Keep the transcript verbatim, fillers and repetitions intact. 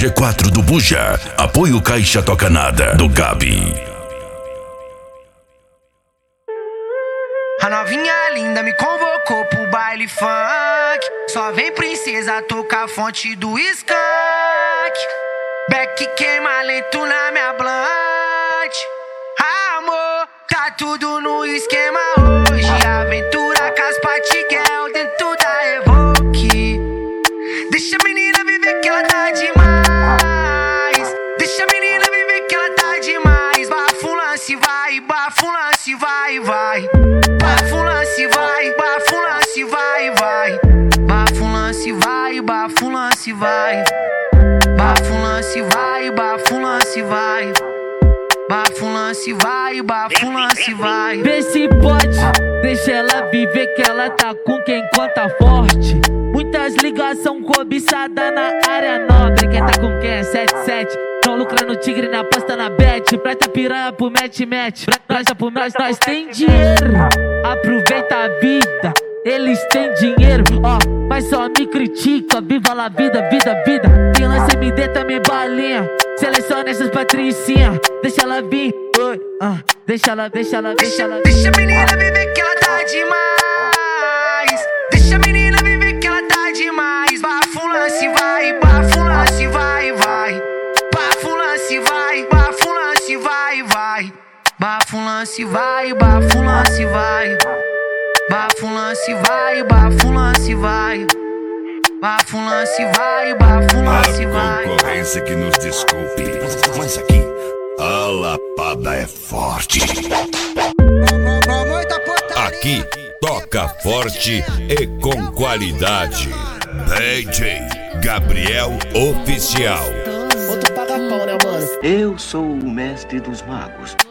G quatro do Buja. Apoio Caixa Toca Nada do Gabi. A novinha linda me convocou pro baile funk. Só vem princesa tocar a fonte do skunk. Beck queima lento na minha blunt. Amor, tá tudo no esquema hoje. Aventura com as Patiguel dentro da Evoque. Deixa a menina viver que ela tá demais. Deixa a menina viver que ela tá demais. Bafo lance vai, bafo lance vai, vai. Bafo lance vai, bafo lance vai, vai. Bafo lance vai, bafo lance vai. Bafo lance vai, bafo lance vai. Bafo lance vai, bafo lance vai. Vê se pode, deixa ela viver que ela tá com quem conta forte. Muitas ligação cobiçada na área nobre. Quem tá com quem é sete sete. Não lucra no tigre, na aposta na bet. Prata piranha pro match-match. Nós, por nós, nós tem dinheiro. Aproveita a vida, eles têm dinheiro, ó, mas só me critica. Viva la vida, vida, vida. Quem lança M D também balinha. Seleciona essas patricinha. Deixa ela vir, oi, ah. Deixa ela, deixa ela, deixa ela. Deixa a menina viver que ela tá demais. Deixa a menina viver que ela tá demais. Bafo lance vai, bafo lance vai, vai. Bafo lance vai, bafo lance vai, vai. Bafo lance vai, bafo lance vai. Bafo lance vai, bafo lance vai. Bafo lance vai, bafo lance vai. A concorrência que nos desculpe, mas aqui a lapada é forte. Aqui toca forte e com qualidade. D J Gabriel Oficial. Outro paga pau, né, mano? Eu sou o mestre dos magos.